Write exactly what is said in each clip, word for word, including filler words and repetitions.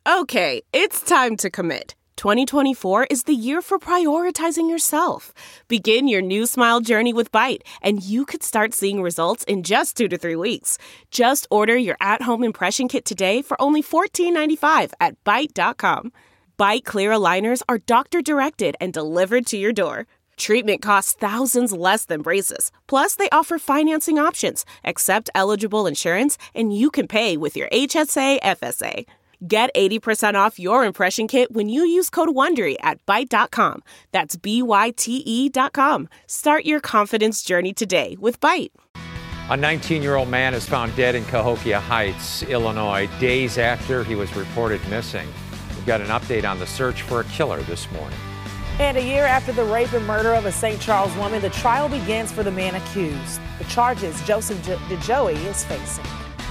Okay, it's time to commit. twenty twenty-four is the year for prioritizing yourself. Begin your new smile journey with Byte, and you could start seeing results in just two to three weeks. Just order your at-home impression kit today for only fourteen ninety-five at byte dot com. Byte clear aligners are doctor-directed and delivered to your door. Treatment costs thousands less than braces. Plus, they offer financing options, accept eligible insurance, and you can pay with your H S A F S A. Get eighty percent off your impression kit when you use code WONDERY at byte dot com. That's B Y T E dot com. Start your confidence journey today with Byte. A nineteen-year-old man is found dead in Cahokia Heights, Illinois, days after he was reported missing. We've got an update on the search for a killer this morning. And a year after the rape and murder of a Saint Charles woman, the trial begins for the man accused. The charges Joseph DeJoey is facing.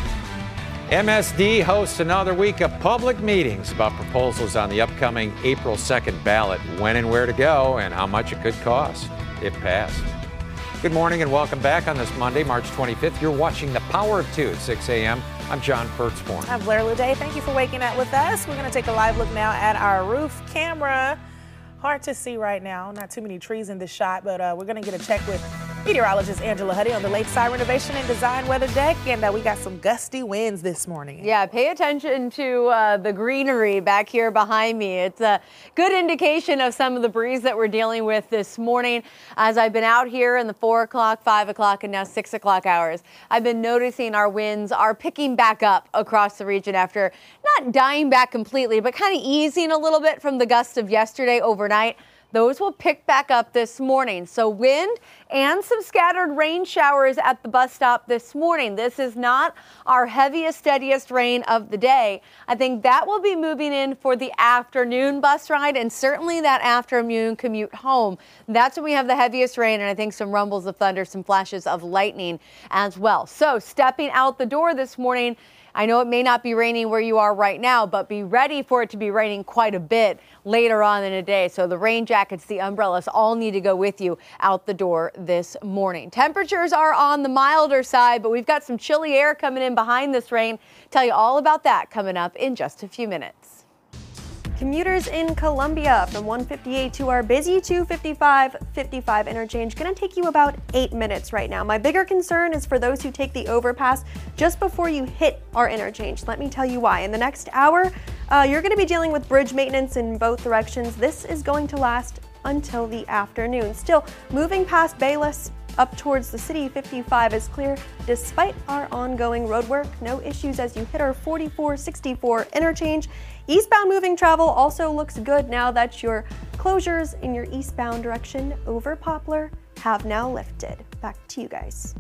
M S D hosts another week of public meetings about proposals on the upcoming April second ballot, when and where to go, and how much it could cost if passed. Good morning and welcome back on this Monday, March twenty-fifth. You're watching The Power of Two at six a.m. I'm John Pertzborn. I'm Blair Luday. Thank you for waking up with us. We're going to take a live look now at our roof camera. Hard to see right now. Not too many trees in this shot, but uh, we're going to get a check with meteorologist Angela Huddy on the Lakeside Renovation and Design weather deck, and uh, we got some gusty winds this morning. Yeah, pay attention to uh, the greenery back here behind me. It's a good indication of some of the breeze that we're dealing with this morning. As I've been out here in the four o'clock, five o'clock, and now six o'clock hours, I've been noticing our winds are picking back up across the region after not dying back completely, but kind of easing a little bit from the gusts of yesterday overnight. Those will pick back up this morning. So wind and some scattered rain showers at the bus stop this morning. This is not our heaviest, steadiest rain of the day. I think that will be moving in for the afternoon bus ride and certainly that afternoon commute home. That's when we have the heaviest rain and I think some rumbles of thunder, some flashes of lightning as well. So stepping out the door this morning, I know it may not be raining where you are right now, but be ready for it to be raining quite a bit later on in the day. So the rain jackets, the umbrellas all need to go with you out the door this morning. Temperatures are on the milder side, but we've got some chilly air coming in behind this rain. Tell you all about that coming up in just a few minutes. Commuters in Columbia from one fifty-eight to our busy two fifty-five fifty-five interchange, going to take you about eight minutes right now. My bigger concern is for those who take the overpass just before you hit our interchange. Let me tell you why. In the next hour, uh, you're going to be dealing with bridge maintenance in both directions. This is going to last until the afternoon. Still, moving past Bayless up towards the city, fifty-five is clear despite our ongoing road work. No issues as you hit our forty-four sixty-four interchange. Eastbound moving travel also looks good now that your closures in your eastbound direction over Poplar have now lifted. Back to you guys.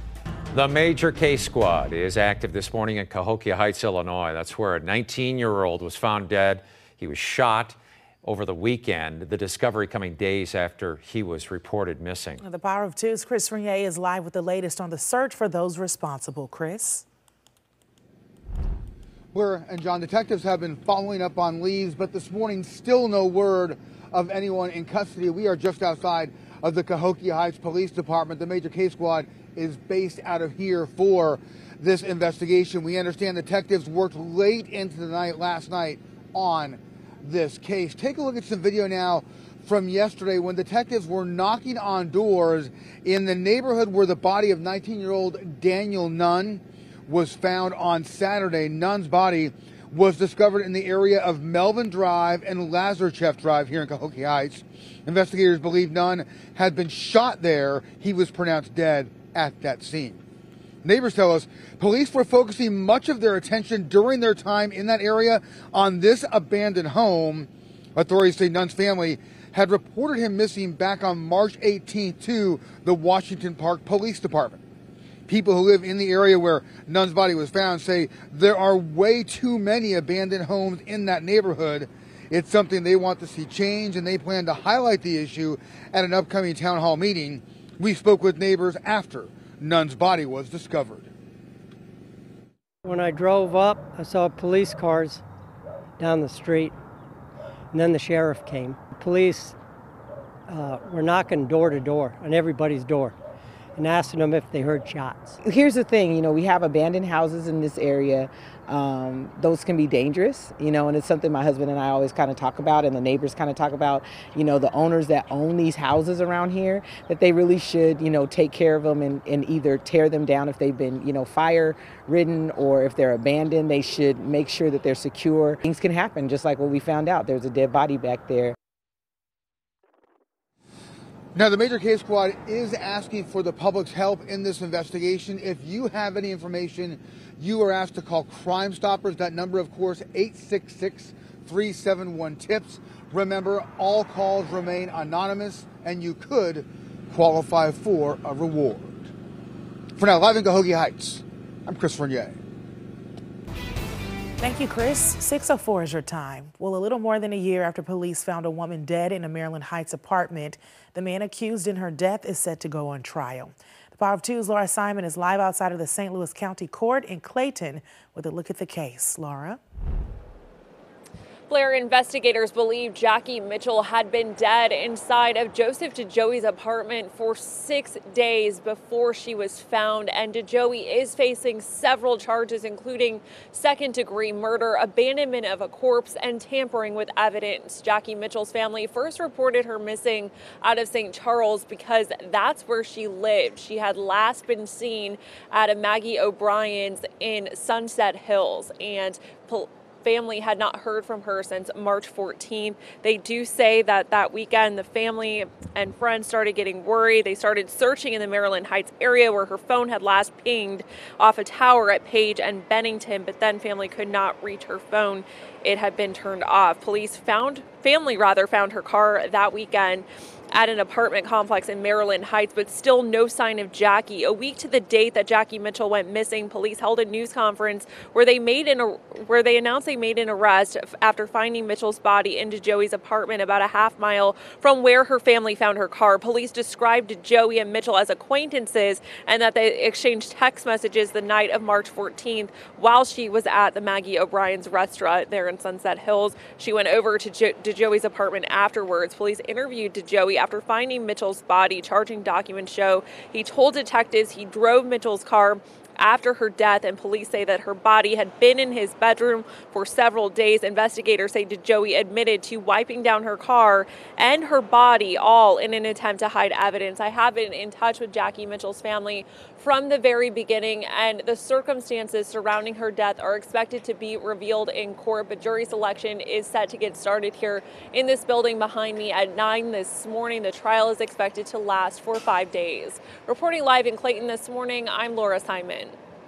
The Major Case Squad is active this morning in Cahokia Heights, Illinois. That's where a nineteen-year-old was found dead. He was shot over the weekend, the discovery coming days after he was reported missing. The Power of Two's Chris Renier is live with the latest on the search for those responsible. Chris? Blair and John, detectives have been following up on leads, but this morning still no word of anyone in custody. We are just outside of the Cahokia Heights Police Department. The Major Case Squad is based out of here for this investigation. We understand detectives worked late into the night last night on this case. Take a look at some video now from yesterday when detectives were knocking on doors in the neighborhood where the body of nineteen-year-old Daniel Nunn was found on Saturday. Nunn's body was discovered in the area of Melvin Drive and Lazarchef Drive here in Cahokia Heights. Investigators believe Nunn had been shot there. He was pronounced dead at that scene. Neighbors tell us police were focusing much of their attention during their time in that area on this abandoned home. Authorities say Nunn's family had reported him missing back on March eighteenth to the Washington Park Police Department. People who live in the area where Nunn's body was found say there are way too many abandoned homes in that neighborhood. It's something they want to see change, and they plan to highlight the issue at an upcoming town hall meeting. We spoke with neighbors after Nunn's body was discovered. When I drove up, I saw police cars down the street, and then the sheriff came. Police uh, were knocking door to door on everybody's door. and asking them if they heard shots. Here's the thing, you know, we have abandoned houses in this area. Um, those can be dangerous, you know, and it's something my husband and I always kind of talk about, and the neighbors kind of talk about, you know, the owners that own these houses around here, that they really should, you know, take care of them and, and either tear them down if they've been, you know, fire ridden, or if they're abandoned, they should make sure that they're secure. Things can happen, just like what we found out. There's a dead body back there. Now, the Major Case Squad is asking for the public's help in this investigation. If you have any information, you are asked to call Crime Stoppers. That number, of course, eight six six, three seven one, TIPS. Remember, all calls remain anonymous, and you could qualify for a reward. For now, live in Cahokia Heights, I'm Chris Fournier. Thank you, Chris. six oh four is your time. Well, a little more than a year after police found a woman dead in a Maryland Heights apartment, the man accused in her death is set to go on trial. The Power of Two's Laura Simon is live outside of the Saint Louis County Court in Clayton with a look at the case. Laura? Blair, investigators believe Jackie Mitchell had been dead inside of Joseph DeJoey's apartment for six days before she was found. And DeJoey is facing several charges, including second-degree murder, abandonment of a corpse, and tampering with evidence. Jackie Mitchell's family first reported her missing out of Saint Charles because that's where she lived. She had last been seen at a Maggie O'Brien's in Sunset Hills, and pol- family had not heard from her since March fourteenth. They do say that that weekend the family and friends started getting worried. They started searching in the Maryland Heights area where her phone had last pinged off a tower at Page and Bennington, but then family could not reach her phone. It had been turned off. Police found, family rather, found her car that weekend at an apartment complex in Maryland Heights, but still no sign of Jackie. A week to the date that Jackie Mitchell went missing, police held a news conference where they made an where they announced they made an arrest after finding Mitchell's body in DeJoey's apartment about a half mile from where her family found her car. Police described DeJoey and Mitchell as acquaintances and that they exchanged text messages the night of March fourteenth while she was at the Maggie O'Brien's restaurant there in Sunset Hills. She went over to jo- DeJoey's apartment afterwards. Police interviewed DeJoey after finding Mitchell's body. Charging documents show he told detectives he drove Mitchell's car after her death, and police say that her body had been in his bedroom for several days. Investigators say DeJoey admitted to wiping down her car and her body, all in an attempt to hide evidence. I have been in touch with Jackie Mitchell's family from the very beginning, and the circumstances surrounding her death are expected to be revealed in court, but jury selection is set to get started here in this building behind me at nine this morning. The trial is expected to last for five days. Reporting live in Clayton this morning, I'm Laura Simon.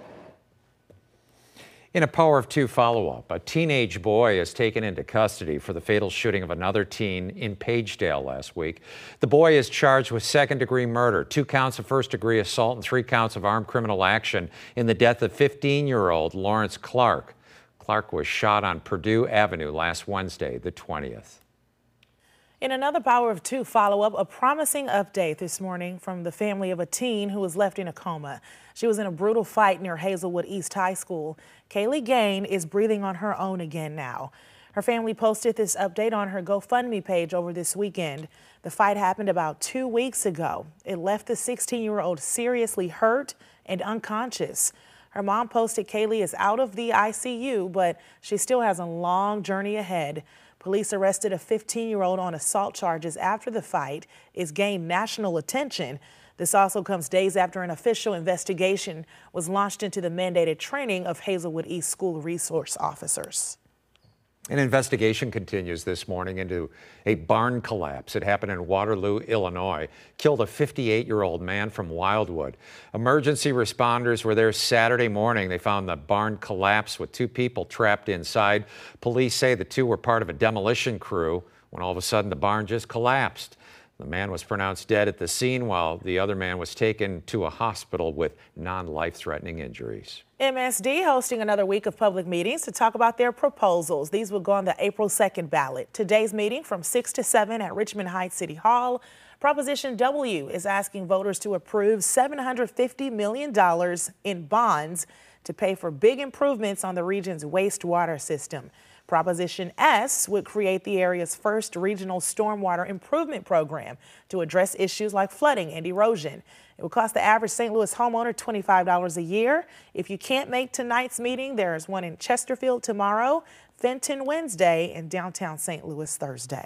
In a Power of Two follow-up, a teenage boy is taken into custody for the fatal shooting of another teen in Pagedale last week. The boy is charged with second-degree murder, two counts of first-degree assault, and three counts of armed criminal action in the death of fifteen-year-old Lawrence Clark. Clark was shot on Purdue Avenue last Wednesday, the twentieth. In another Power of Two follow-up, a promising update this morning from the family of a teen who was left in a coma. She was in a brutal fight near Hazelwood East High School. Kaylee Gain is breathing on her own again now. Her family posted this update on her GoFundMe page over this weekend. The fight happened about two weeks ago. It left the sixteen-year-old seriously hurt and unconscious. Her mom posted Kaylee is out of the I C U, but she still has a long journey ahead. Police arrested a fifteen-year-old on assault charges after the fight is gained national attention. This also comes days after an official investigation was launched into the mandated training of Hazelwood East school resource officers. An investigation continues this morning into a barn collapse. It happened in Waterloo, Illinois, killed a fifty-eight-year-old man from Wildwood. Emergency responders were there Saturday morning. They found the barn collapse with two people trapped inside. Police say the two were part of a demolition crew when all of a sudden the barn just collapsed. The man was pronounced dead at the scene while the other man was taken to a hospital with non-life-threatening injuries. M S D hosting another week of public meetings to talk about their proposals. These will go on the April second ballot. Today's meeting from six to seven at Richmond Heights City Hall. Proposition W is asking voters to approve seven hundred fifty million dollars in bonds to pay for big improvements on the region's wastewater system. Proposition S would create the area's first regional stormwater improvement program to address issues like flooding and erosion. It will cost the average Saint Louis homeowner twenty-five dollars a year. If you can't make tonight's meeting, there is one in Chesterfield tomorrow, Fenton Wednesday, and downtown Saint Louis Thursday.